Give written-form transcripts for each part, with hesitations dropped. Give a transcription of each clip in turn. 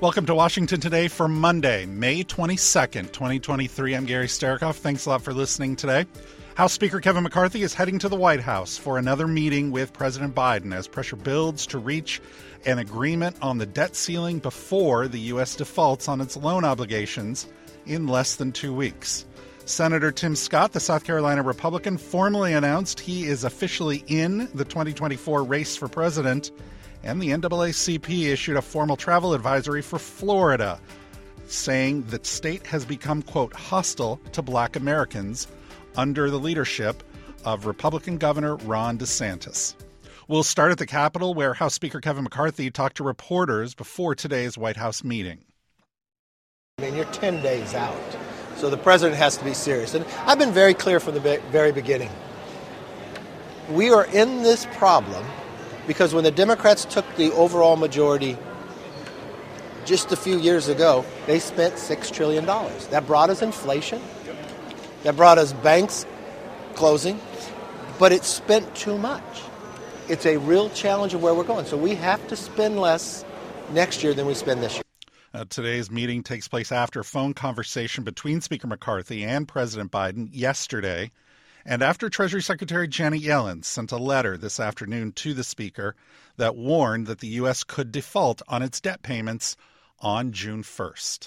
Welcome to Washington Today for Monday, May 22nd, 2023. I'm Gary Sterikoff. Thanks a lot for listening today. House Speaker Kevin McCarthy is heading to the White House for another meeting with President Biden as pressure builds to reach an agreement on the debt ceiling before the U.S. defaults on its loan obligations in less than 2 weeks. Senator Tim Scott, the South Carolina Republican, formally announced he is officially in the 2024 race for president, and the NAACP issued a formal travel advisory for Florida, saying the state has become, quote, hostile to Black Americans under the leadership of Republican Governor Ron DeSantis. We'll start at the Capitol, where House Speaker Kevin McCarthy talked to reporters before today's White House meeting. I mean, you're 10 days out, so the president has to be serious. And I've been very clear from the very beginning. We are in this problem because when the Democrats took the overall majority just a few years ago, they spent $6 trillion. That brought us inflation. That brought us banks closing. But it spent too much. It's a real challenge of where we're going. So we have to spend less next year than we spend this year. Today's meeting takes place after a phone conversation between Speaker McCarthy and President Biden yesterday, and after Treasury Secretary Janet Yellen sent a letter this afternoon to the Speaker that warned that the U.S. could default on its debt payments on June 1st.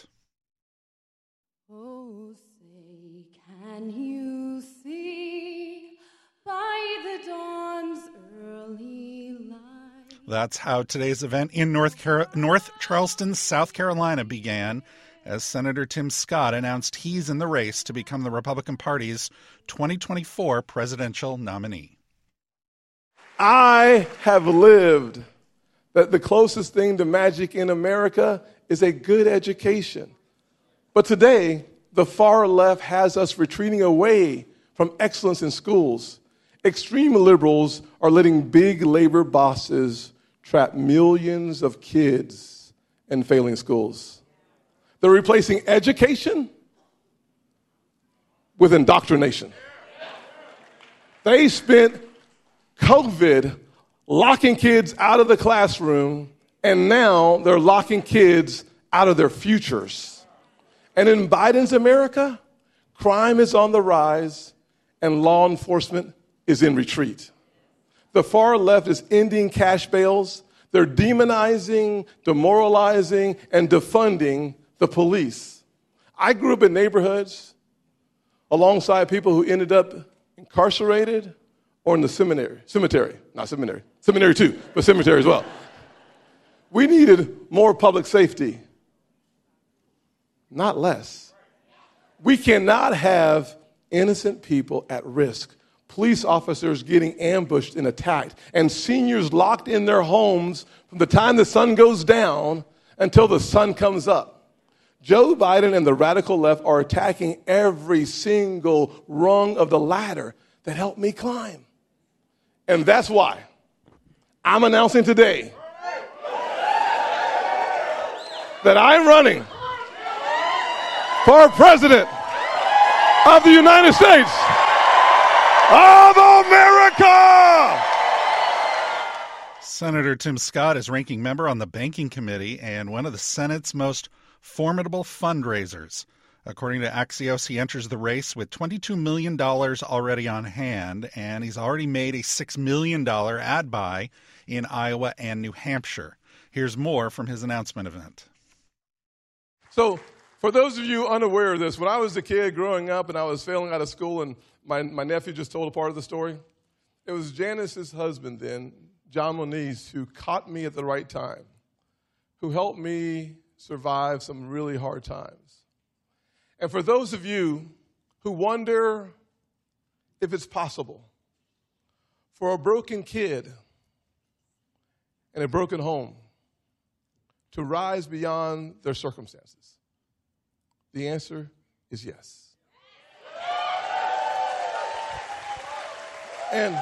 Oh, say, can you see by the dawn's early light? That's how today's event in North Charleston, South Carolina began, as Senator Tim Scott announced he's in the race to become the Republican Party's 2024 presidential nominee. I have lived that the closest thing to magic in America is a good education. But today, the far left has us retreating away from excellence in schools. Extreme liberals are letting big labor bosses trap millions of kids in failing schools. They're replacing education with indoctrination. They spent COVID locking kids out of the classroom, and now they're locking kids out of their futures. And in Biden's America, crime is on the rise and law enforcement is in retreat. The far left is ending cash bails. They're demonizing, demoralizing, and defunding the police. I grew up in neighborhoods alongside people who ended up incarcerated or in the seminary too, but cemetery as well. We needed more public safety, not less. We cannot have innocent people at risk, police officers getting ambushed and attacked, and seniors locked in their homes from the time the sun goes down until the sun comes up. Joe Biden and the radical left are attacking every single rung of the ladder that helped me climb. And that's why I'm announcing today that I'm running for president of the United States of America. Senator Tim Scott is ranking member on the Banking Committee and one of the Senate's most formidable fundraisers. According to Axios, he enters the race with $22 million already on hand, and he's already made a $6 million ad buy in Iowa and New Hampshire. Here's more from his announcement event. So, for those of you unaware of this, when I was a kid growing up and I was failing out of school, and my nephew just told a part of the story, it was Janice's husband then, John Moniz, who caught me at the right time, who helped me survive some really hard times. And for those of you who wonder if it's possible for a broken kid in a broken home to rise beyond their circumstances, the answer is yes. And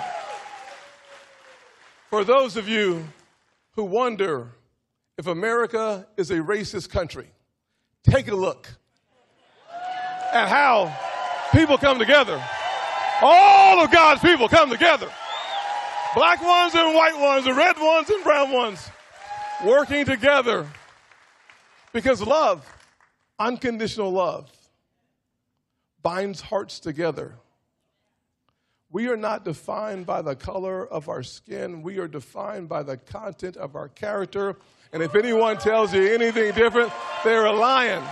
for those of you who wonder if America is a racist country, take a look at how people come together. All of God's people come together. Black ones and white ones, the red ones and brown ones, working together Because love, unconditional love, binds hearts together. We are not defined by the color of our skin. We are defined by the content of our character. And if anyone tells you anything different, they're a lion.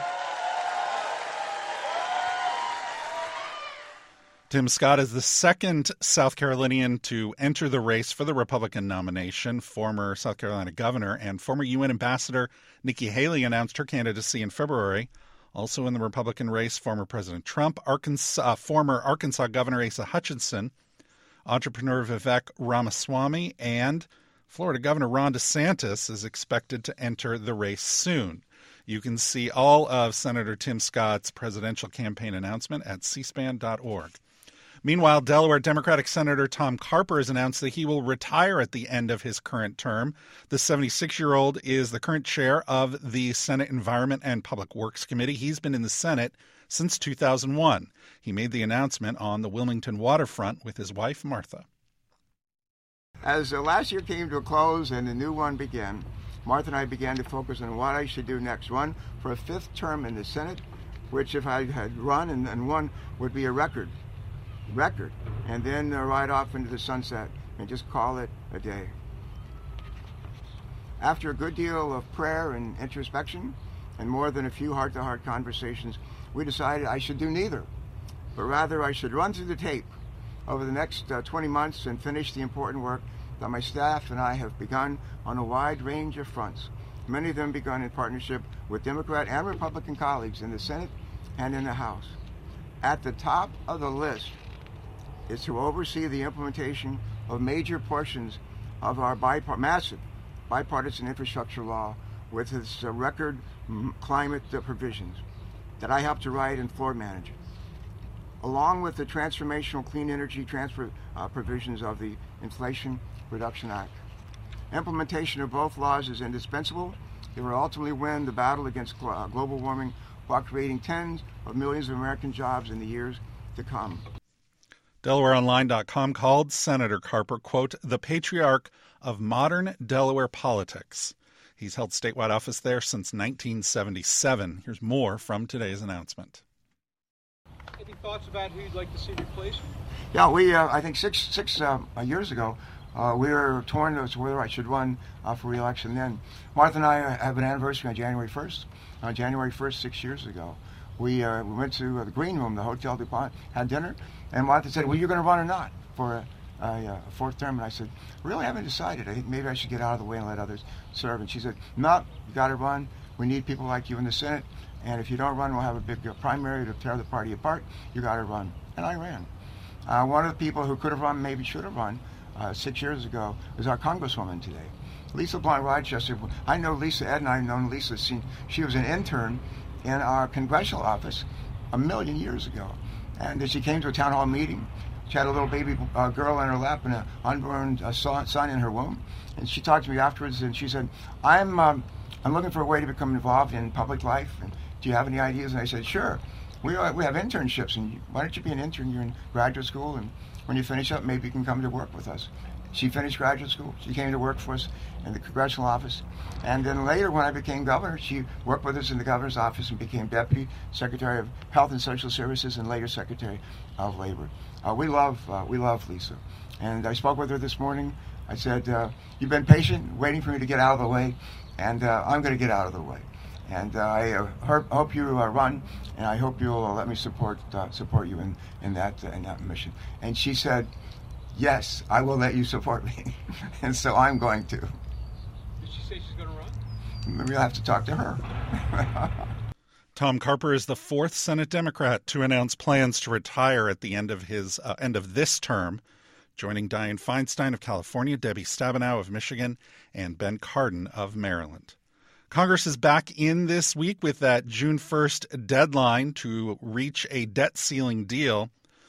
Tim Scott is the second South Carolinian to enter the race for the Republican nomination. Former South Carolina governor and former UN ambassador Nikki Haley announced her candidacy in February. Also in the Republican race, former President Trump, former Arkansas Governor Asa Hutchinson, entrepreneur Vivek Ramaswamy, and Florida Governor Ron DeSantis is expected to enter the race soon. You can see all of Senator Tim Scott's presidential campaign announcement at cspan.org. Meanwhile, Delaware Democratic Senator Tom Carper has announced that he will retire at the end of his current term. The 76-year-old is the current chair of the Senate Environment and Public Works Committee. He's been in the Senate since 2001. He made the announcement on the Wilmington waterfront with his wife, Martha. As the last year came to a close and the new one began, Martha and I began to focus on what I should do next. Run for a fifth term in the Senate, which if I had run and won would be a record, and then ride off into the sunset and just call it a day. After a good deal of prayer and introspection and more than a few heart-to-heart conversations, we decided I should do neither, but rather I should run through the tape over the next 20 months and finish the important work that my staff and I have begun on a wide range of fronts, many of them begun in partnership with Democrat and Republican colleagues in the Senate and in the House. At the top of the list is to oversee the implementation of major portions of our massive bipartisan infrastructure law with its record climate provisions that I helped to write and floor manage, along with the transformational clean energy transfer provisions of the Inflation Reduction Act. Implementation of both laws is indispensable. It will ultimately win the battle against global warming while creating tens of millions of American jobs in the years to come. DelawareOnline.com called Senator Carper, quote, the patriarch of modern Delaware politics. He's held statewide office there since 1977. Here's more from today's announcement. Any thoughts about who you'd like to see replaced? Yeah, I think six years ago, we were torn as to whether I should run for re-election then. Martha and I have an anniversary on January 1st. On January 1st, 6 years ago, we went to the Green Room, the Hotel DuPont, had dinner, and Martha said, well, you're going to run or not for a fourth term? And I said, really, I haven't decided. I think maybe I should get out of the way and let others serve. And she said, no, you got to run. We need people like you in the Senate, and if you don't run, we'll have a big primary to tear the party apart. You got to run. And I ran. One of the people who could have run, maybe should have run, 6 years ago, was our Congresswoman today, Lisa Blunt Rochester. I know Lisa. Ed and I have known Lisa since she was an intern in our congressional office a million years ago. And she came to a town hall meeting. She had a little baby girl in her lap and an unborn son in her womb. And she talked to me afterwards, and she said, I'm looking for a way to become involved in public life. And do you have any ideas? And I said, sure. We have internships, and why don't you be an intern? You're in graduate school, and when you finish up, maybe you can come to work with us. She finished graduate school. She came to work for us in the congressional office. And then later, when I became governor, she worked with us in the governor's office and became Deputy Secretary of Health and Social Services and later Secretary of Labor. We love Lisa. And I spoke with her this morning. I said, you've been patient, waiting for me to get out of the way, and I'm going to get out of the way. And I hope you run, and I hope you'll let me support you in that mission. And she said, yes, I will let you support me. And so I'm going to. Did she say she's going to run? Maybe I'll have to talk to her. Tom Carper is the fourth Senate Democrat to announce plans to retire at the end of this term, joining Dianne Feinstein of California, Debbie Stabenow of Michigan, and Ben Cardin of Maryland. Congress is back in this week with that June 1st deadline to reach a debt ceiling deal.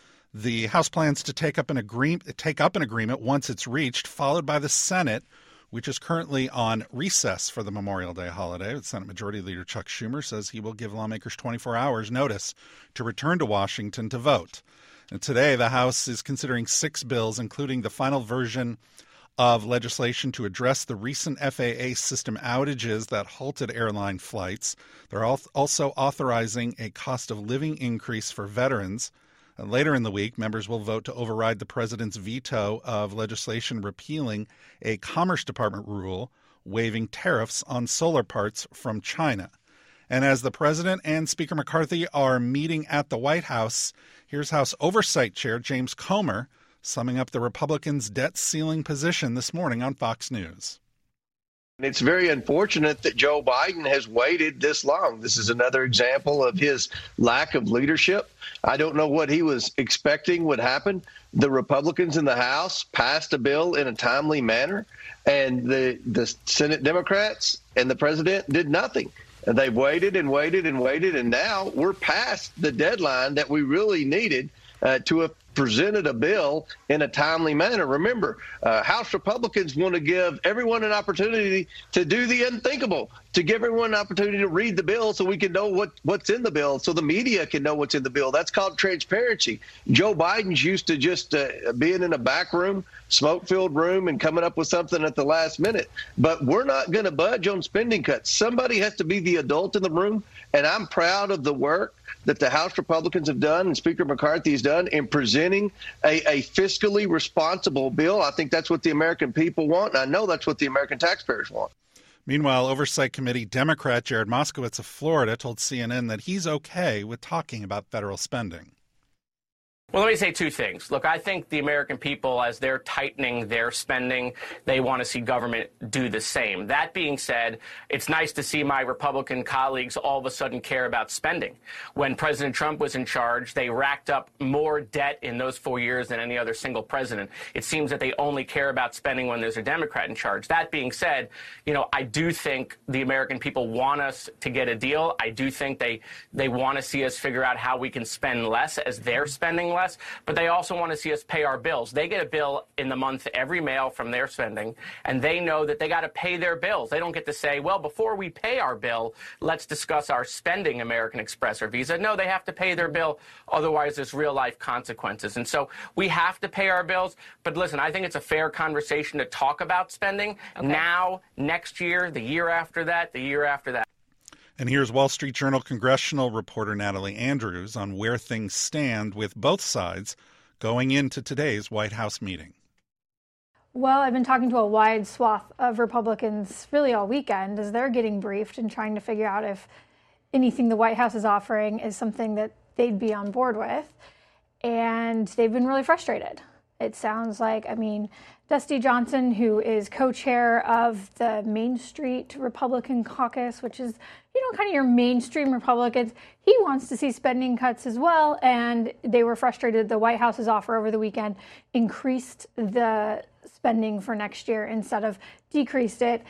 The House plans to take up an agreement once it's reached, followed by the Senate, which is currently on recess for the Memorial Day holiday. Senate Majority Leader Chuck Schumer says he will give lawmakers 24 hours notice to return to Washington to vote. And today, the House is considering 6 bills, including the final version of legislation to address the recent FAA system outages that halted airline flights. They're also authorizing a cost of living increase for veterans. And later in the week, members will vote to override the president's veto of legislation repealing a Commerce Department rule waiving tariffs on solar parts from China. And as the president and Speaker McCarthy are meeting at the White House, here's House Oversight Chair James Comer summing up the Republicans' debt ceiling position this morning on Fox News. It's very unfortunate that Joe Biden has waited this long. This is another example of his lack of leadership. I don't know what he was expecting would happen. The Republicans in the House passed a bill in a timely manner, and the Senate Democrats and the president did nothing. And they waited and waited and waited, and now we're past the deadline that we really needed to have presented a bill in a timely manner. Remember, House Republicans want to give everyone an opportunity to do the unthinkable, to give everyone an opportunity to read the bill so we can know what's in the bill, so the media can know what's in the bill. That's called transparency. Joe Biden's used to just being in a back room, smoke-filled room, and coming up with something at the last minute. But we're not going to budge on spending cuts. Somebody has to be the adult in the room, and I'm proud of the work that the House Republicans have done and Speaker McCarthy has done in presenting a fiscally responsible bill. I think that's what the American people want, and I know that's what the American taxpayers want. Meanwhile, Oversight Committee Democrat Jared Moskowitz of Florida told CNN that he's okay with talking about federal spending. Well, let me say two things. Look, I think the American people, as they're tightening their spending, they want to see government do the same. That being said, it's nice to see my Republican colleagues all of a sudden care about spending. When President Trump was in charge, they racked up more debt in those 4 years than any other single president. It seems that they only care about spending when there's a Democrat in charge. That being said, I do think the American people want us to get a deal. I do think they want to see us figure out how we can spend less as they're spending less. But they also want to see us pay our bills. They get a bill in the month every mail from their spending, and they know that they got to pay their bills. They don't get to say, well, before we pay our bill, let's discuss our spending, American Express or Visa. No, they have to pay their bill. Otherwise, there's real-life consequences. And so we have to pay our bills. But listen, I think it's a fair conversation to talk about spending now, next year, the year after that, the year after that. And here's Wall Street Journal congressional reporter Natalie Andrews on where things stand with both sides going into today's White House meeting. Well, I've been talking to a wide swath of Republicans really all weekend as they're getting briefed and trying to figure out if anything the White House is offering is something that they'd be on board with. And they've been really frustrated. It sounds like, Dusty Johnson, who is co-chair of the Main Street Republican Caucus, which is, kind of your mainstream Republicans, he wants to see spending cuts as well. And they were frustrated. The White House's offer over the weekend increased the spending for next year instead of decreased it.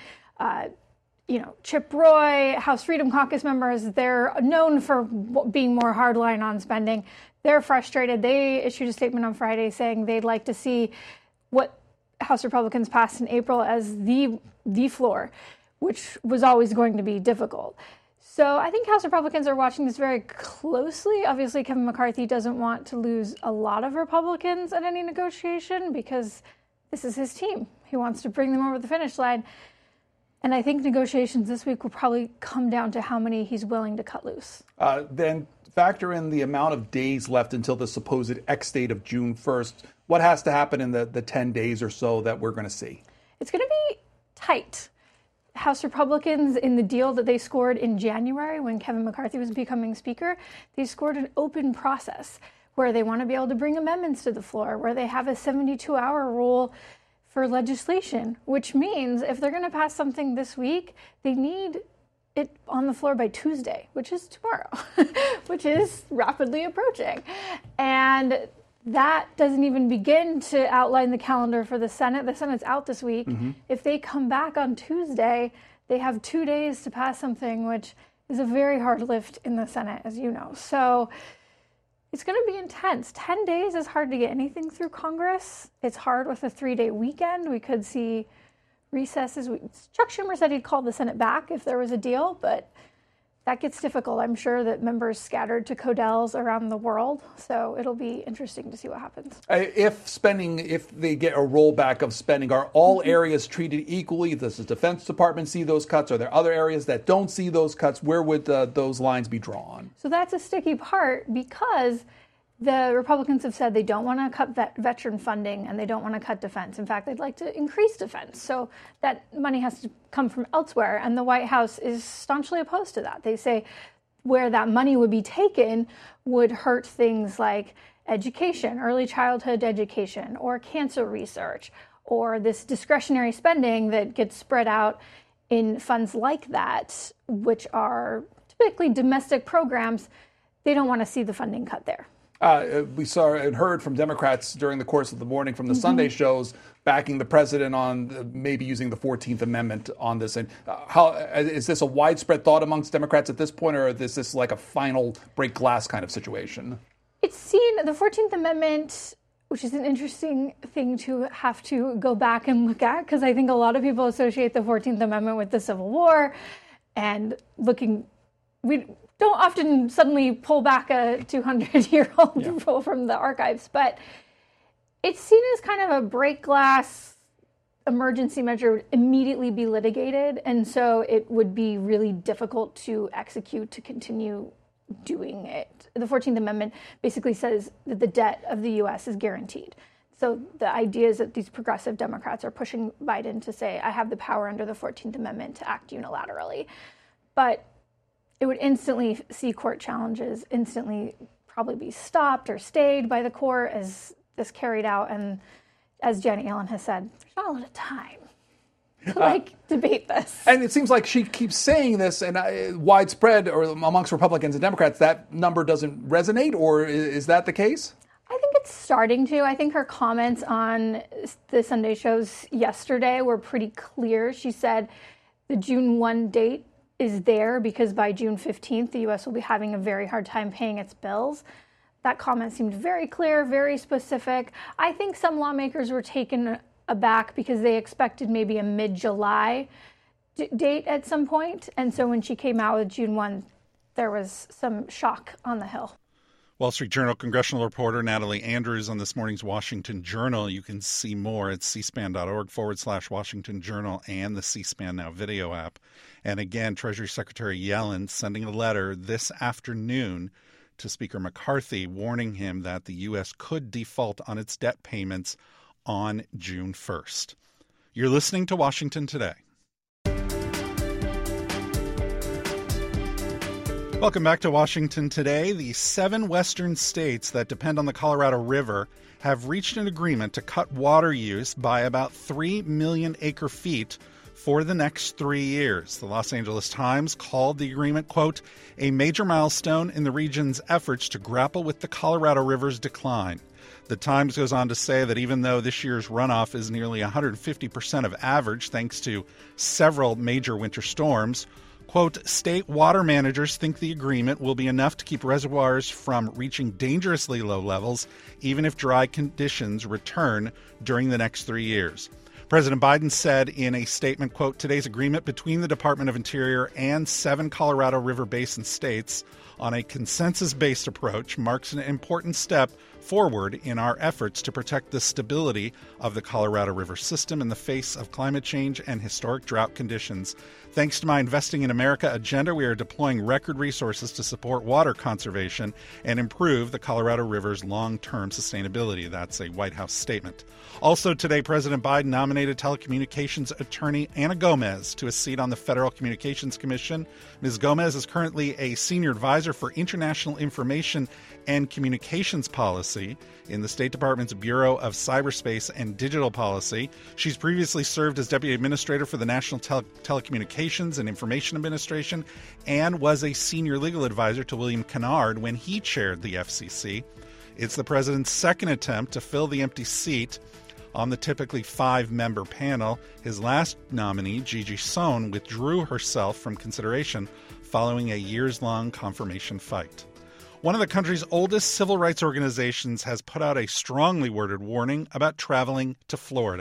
Chip Roy, House Freedom Caucus members, they're known for being more hardline on spending. They're frustrated. They issued a statement on Friday saying they'd like to see what House Republicans passed in April as the floor, which was always going to be difficult. So I think House Republicans are watching this very closely. Obviously, Kevin McCarthy doesn't want to lose a lot of Republicans at any negotiation because this is his team. He wants to bring them over the finish line. And I think negotiations this week will probably come down to how many he's willing to cut loose. Then factor in the amount of days left until the supposed X date of June 1st. What has to happen in the 10 days or so that we're going to see? It's going to be tight. House Republicans, in the deal that they scored in January when Kevin McCarthy was becoming Speaker, they scored an open process where they want to be able to bring amendments to the floor, where they have a 72-hour rule for legislation, which means if they're going to pass something this week, they need it on the floor by Tuesday, which is tomorrow, which is rapidly approaching. And that doesn't even begin to outline the calendar for the Senate. The Senate's out this week. If they come back on Tuesday, they have 2 days to pass something, which is a very hard lift in the Senate, as you know. So it's going to be intense. 10 days is hard to get anything through Congress. It's hard with a 3-day weekend. We could see recesses. Chuck Schumer said he'd call the Senate back if there was a deal, but that gets difficult. I'm sure that members scattered to Codels around the world, so it'll be interesting to see what happens. If they get a rollback of spending, are all areas treated equally? Does the Defense Department see those cuts? Are there other areas that don't see those cuts? Where would those lines be drawn? So that's a sticky part because the Republicans have said they don't want to cut veteran funding and they don't want to cut defense. In fact, they'd like to increase defense. So that money has to come from elsewhere. And the White House is staunchly opposed to that. They say where that money would be taken would hurt things like education, early childhood education, or cancer research, or this discretionary spending that gets spread out in funds like that, which are typically domestic programs. They don't want to see the funding cut there. We saw and heard from Democrats during the course of the morning from the Sunday shows backing the president on maybe using the 14th Amendment on this. And how is this a widespread thought amongst Democrats at this point, or is this like a final break glass kind of situation? It's seen, the 14th Amendment, which is an interesting thing to have to go back and look at, because I think a lot of people associate the 14th Amendment with the Civil War, and we don't often suddenly pull back a 200-year-old rule from the archives, but it's seen as kind of a break glass emergency measure, would immediately be litigated, and so it would be really difficult to execute to continue doing it. The 14th Amendment basically says that the debt of the U.S. is guaranteed. So the idea is that these progressive Democrats are pushing Biden to say, I have the power under the 14th Amendment to act unilaterally. But it would instantly see court challenges, instantly probably be stopped or stayed by the court as this carried out. And as Janet Yellen has said, there's not a lot of time to debate this. And it seems like she keeps saying this, and widespread or amongst Republicans and Democrats, that number doesn't resonate, or is that the case? I think it's starting to. I think her comments on the Sunday shows yesterday were pretty clear. She said the June 1 date is there because by June 15th, the U.S. will be having a very hard time paying its bills. That comment seemed very clear, very specific. I think some lawmakers were taken aback because they expected maybe a mid-July date at some point. And so when she came out with June 1, there was some shock on the Hill. Wall Street Journal congressional reporter Natalie Andrews on this morning's Washington Journal. You can see more at cspan.org/Washington Journal and the C-SPAN Now video app. And again, Treasury Secretary Yellen sending a letter this afternoon to Speaker McCarthy warning him that the U.S. could default on its debt payments on June 1st. You're listening to Washington Today. Welcome back to Washington Today. The 7 western states that depend on the Colorado River have reached an agreement to cut water use by about 3 million acre-feet for the next 3 years. The Los Angeles Times called the agreement, quote, a major milestone in the region's efforts to grapple with the Colorado River's decline. The Times goes on to say that even though this year's runoff is nearly 150% of average thanks to several major winter storms, quote, state water managers think the agreement will be enough to keep reservoirs from reaching dangerously low levels, even if dry conditions return during the next 3 years. President Biden said in a statement, quote, today's agreement between the Department of Interior and 7 Colorado River Basin states on a consensus-based approach marks an important step forward in our efforts to protect the stability of the Colorado River system in the face of climate change and historic drought conditions. Thanks to my Investing in America agenda, we are deploying record resources to support water conservation and improve the Colorado River's long-term sustainability. That's a White House statement. Also today, President Biden nominated telecommunications attorney Ana Gomez to a seat on the Federal Communications Commission. Ms. Gomez is currently a senior advisor for international information and communications policy in the State Department's Bureau of Cyberspace and Digital Policy. She's previously served as Deputy Administrator for the National Telecommunications and Information Administration and was a senior legal advisor to William Kennard when he chaired the FCC. It's the president's second attempt to fill the empty seat on the typically 5-member panel. His last nominee, Gigi Sohn, withdrew herself from consideration following a years-long confirmation fight. One of the country's oldest civil rights organizations has put out a strongly worded warning about traveling to Florida.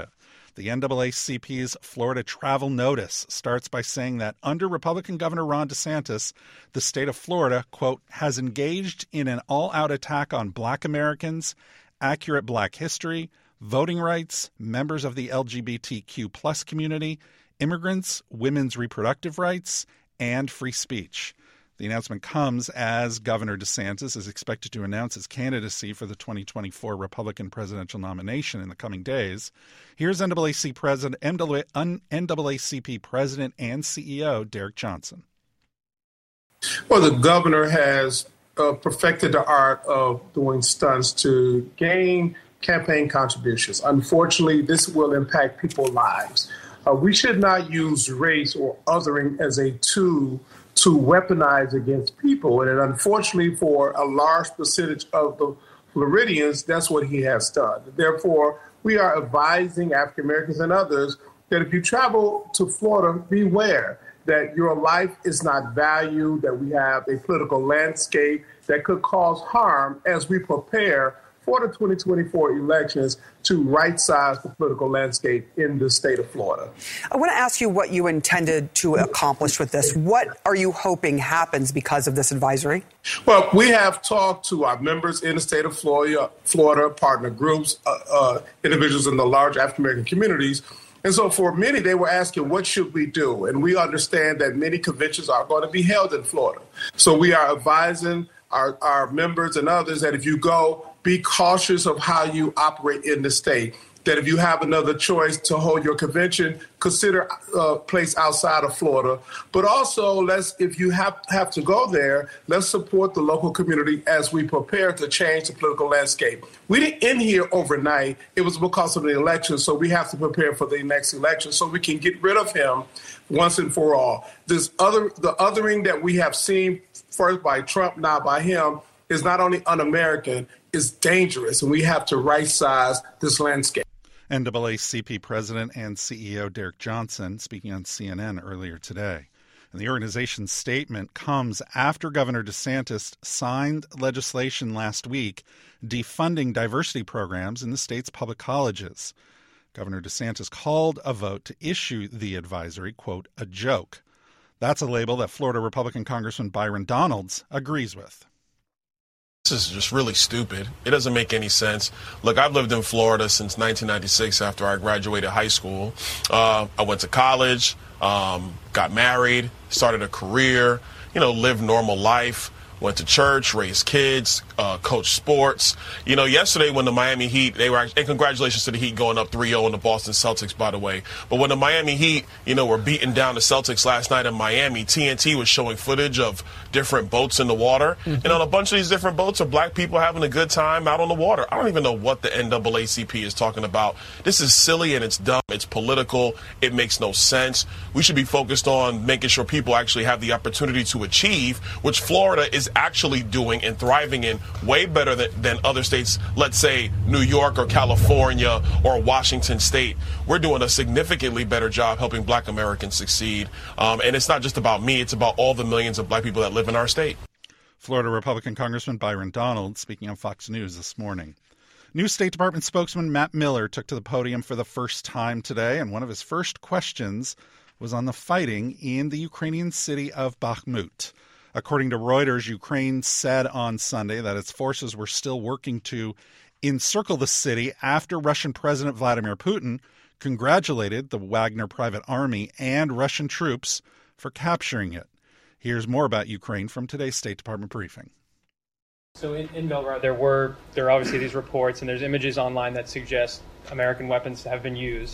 The NAACP's Florida travel notice starts by saying that under Republican Governor Ron DeSantis, the state of Florida, quote, has engaged in an all-out attack on Black Americans, accurate Black history, voting rights, members of the LGBTQ plus community, immigrants, women's reproductive rights, and free speech. The announcement comes as Governor DeSantis is expected to announce his candidacy for the 2024 Republican presidential nomination in the coming days. Here's NAACP President and CEO Derek Johnson. Well, the governor has perfected the art of doing stunts to gain campaign contributions. Unfortunately, this will impact people's lives. We should not use race or othering as a tool to weaponize against people. And unfortunately, for a large percentage of the Floridians, that's what he has done. Therefore, we are advising African Americans and others that if you travel to Florida, beware that your life is not valued, that we have a political landscape that could cause harm as we prepare for the 2024 elections to right-size the political landscape in the state of Florida. I want to ask you what you intended to accomplish with this. What are you hoping happens because of this advisory? Well, we have talked to our members in the state of Florida, partner groups, individuals in the large African-American communities. And so for many, they were asking, what should we do? And we understand that many conventions are going to be held in Florida. So we are advising our members and others that if you go, be cautious of how you operate in the state, that if you have another choice to hold your convention, consider a place outside of Florida. But also, if you have to go there, let's support the local community as we prepare to change the political landscape. We didn't end here overnight. It was because of the election, so we have to prepare for the next election so we can get rid of him once and for all. The othering that we have seen first by Trump, now by him, is not only un-American, it's dangerous, and we have to right-size this landscape. NAACP President and CEO Derek Johnson speaking on CNN earlier today. And the organization's statement comes after Governor DeSantis signed legislation last week defunding diversity programs in the state's public colleges. Governor DeSantis called a vote to issue the advisory, quote, a joke. That's a label that Florida Republican Congressman Byron Donalds agrees with. This is just really stupid. It doesn't make any sense. Look, I've lived in Florida since 1996 after I graduated high school. I went to college, got married, started a career, lived normal life, went to church, raised kids, coached sports. Yesterday when the Miami Heat, and congratulations to the Heat going up 3-0 in the Boston Celtics, by the way. But when the Miami Heat, were beating down the Celtics last night in Miami, TNT was showing footage of different boats in the water. Mm-hmm. And on a bunch of these different boats are black people having a good time out on the water. I don't even know what the NAACP is talking about. This is silly and it's dumb. It's political. It makes no sense. We should be focused on making sure people actually have the opportunity to achieve, which Florida is actually doing and thriving in way better than other states, let's say New York or California or Washington State. We're doing a significantly better job helping black Americans succeed. And it's not just about me, it's about all the millions of black people that live in our state. Florida Republican Congressman Byron Donalds speaking on Fox News this morning. New State Department spokesman Matt Miller took to the podium for the first time today, and one of his first questions was on the fighting in the Ukrainian city of Bakhmut. According to Reuters, Ukraine said on Sunday that its forces were still working to encircle the city after Russian President Vladimir Putin congratulated the Wagner private army and Russian troops for capturing it. Here's more about Ukraine from today's State Department briefing. So in Belgorod, there are obviously these reports, and there's images online that suggest American weapons have been used.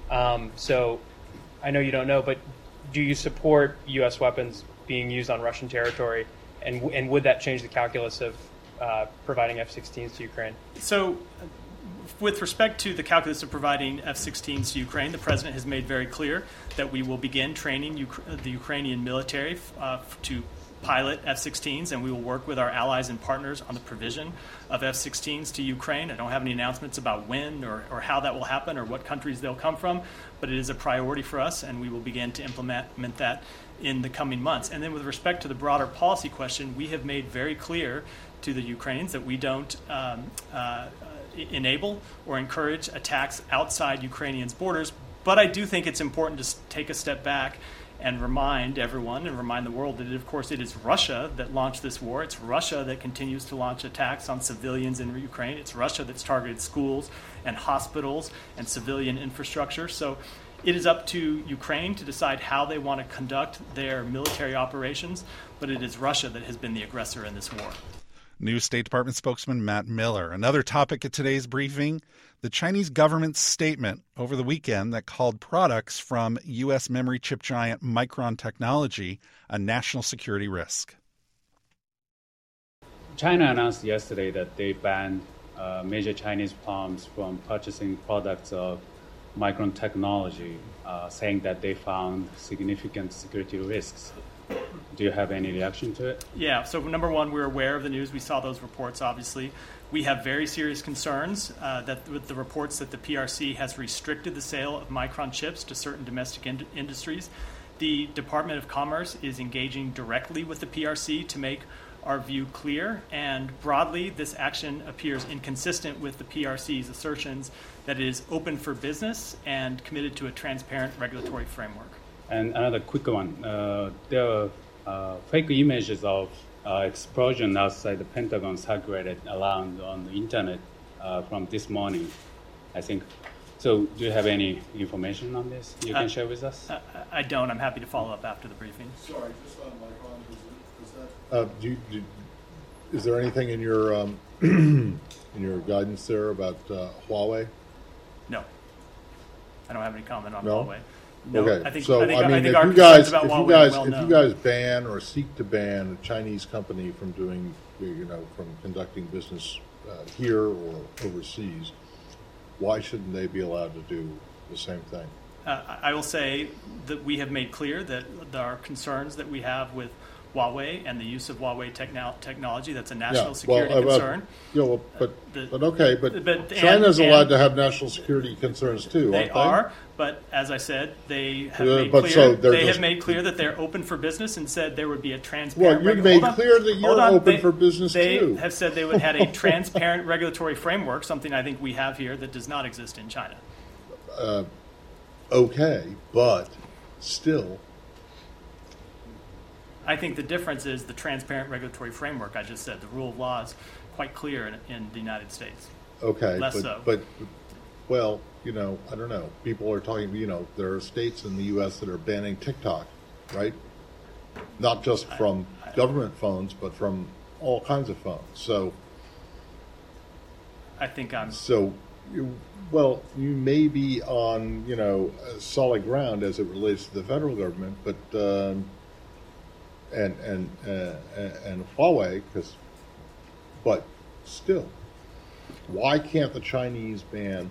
So I know you don't know, but do you support U.S. weapons being used on Russian territory, and would that change the calculus of providing F-16s to Ukraine? So with respect to the calculus of providing F-16s to Ukraine, the President has made very clear that we will begin training the Ukrainian military to pilot F-16s, and we will work with our allies and partners on the provision of F-16s to Ukraine. I don't have any announcements about when or how that will happen or what countries they'll come from, but it is a priority for us, and we will begin to implement that in the coming months. And then with respect to the broader policy question, we have made very clear to the Ukrainians that we don't enable or encourage attacks outside Ukrainians' borders. But I do think it's important to take a step back and remind everyone and remind the world that, of course, it is Russia that launched this war. It's Russia that continues to launch attacks on civilians in Ukraine. It's Russia that's targeted schools and hospitals and civilian infrastructure. So it is up to Ukraine to decide how they want to conduct their military operations, but it is Russia that has been the aggressor in this war. New State Department spokesman Matt Miller. Another topic at today's briefing, the Chinese government's statement over the weekend that called products from U.S. memory chip giant Micron Technology a national security risk. China announced yesterday that they banned major Chinese firms from purchasing products of Micron Technology, saying that they found significant security risks. Do you have any reaction to it? Yeah, so number one, we're aware of the news. We saw those reports, obviously. We have very serious concerns that with the reports that the PRC has restricted the sale of Micron chips to certain domestic industries. The Department of Commerce is engaging directly with the PRC to make our view clear, and broadly, this action appears inconsistent with the PRC's assertions that it is open for business and committed to a transparent regulatory framework. And another quick one. There are fake images of explosion outside the Pentagon circulated around on the internet from this morning, I think. So do you have any information on this you can share with us? I don't. I'm happy to follow up after the briefing. Sorry, just on Micron, is there anything in your in your guidance there about Huawei? No. I don't have any comment on No? Huawei. No, Okay, I think if our you guys, concerns about if Huawei you guys, are well if known. you guys ban or seek to ban a Chinese company from doing, from conducting business here or overseas, why shouldn't they be allowed to do the same thing? I will say that we have made clear that there are concerns that we have with Huawei and the use of Huawei technology. That's a national security concern. But China's allowed to have national security concerns too, They aren't they? are, but as I said, they have made clear that they're open for business and said there would be a transparent. Well, you made clear that you're open for business they too. They have said they would have a transparent regulatory framework, something I think we have here that does not exist in China. Okay, but still. I think the difference is the transparent regulatory framework. I just said the rule of law is quite clear in the United States. Okay, but well, I don't know. People are talking. There are states in the U.S. that are banning TikTok, right? Not just from government phones, but from all kinds of phones. So, I think I'm. So, you may be on solid ground as it relates to the federal government, but. And Huawei, but still, why can't the Chinese ban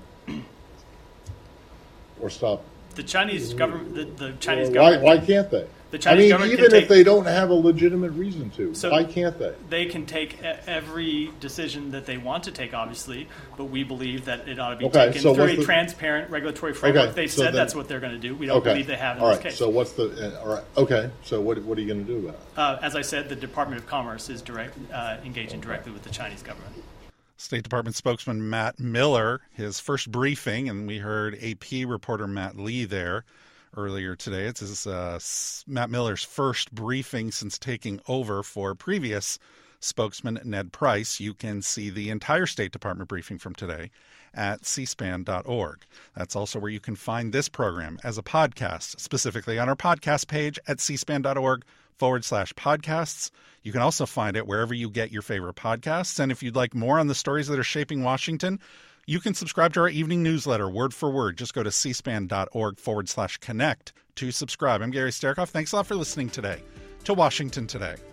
or stop? The Chinese government, the Chinese government. Why can't they? The Chinese government even if they don't have a legitimate reason to, why can't they? They can take every decision that they want to take, obviously, but we believe that it ought to be taken through a transparent regulatory framework. They've said that's what they're going to do. We don't believe they have in this case. So what's the all right? Okay, so what are you going to do about it? As I said, the Department of Commerce is engaging directly with the Chinese government. State Department spokesman Matt Miller, his first briefing, and we heard AP reporter Matt Lee there earlier today. It's Matt Miller's first briefing since taking over for previous spokesman Ned Price. You can see the entire State Department briefing from today at cspan.org. That's also where you can find this program as a podcast, specifically on our podcast page at cspan.org/podcasts. You can also find it wherever you get your favorite podcasts. And if you'd like more on the stories that are shaping Washington, you can subscribe to our evening newsletter, word for word. Just go to cspan.org/connect to subscribe. I'm Gary Sterkoff. Thanks a lot for listening today to Washington Today.